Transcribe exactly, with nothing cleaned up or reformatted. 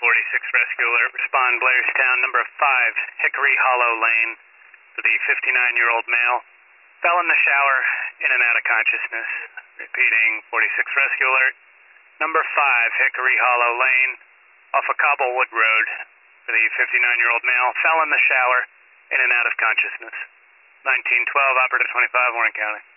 forty-six rescue alert. Respond Blairstown, number five, Hickory Hollow Lane, for the fifty-nine-year-old male. Fell in the shower, in and out of consciousness. Repeating, forty-six rescue alert. Number five, Hickory Hollow Lane, off of Cobblewood Road, for the fifty-nine-year-old male. Fell in the shower, in and out of consciousness. nineteen twelve, operative twenty-five, Warren County.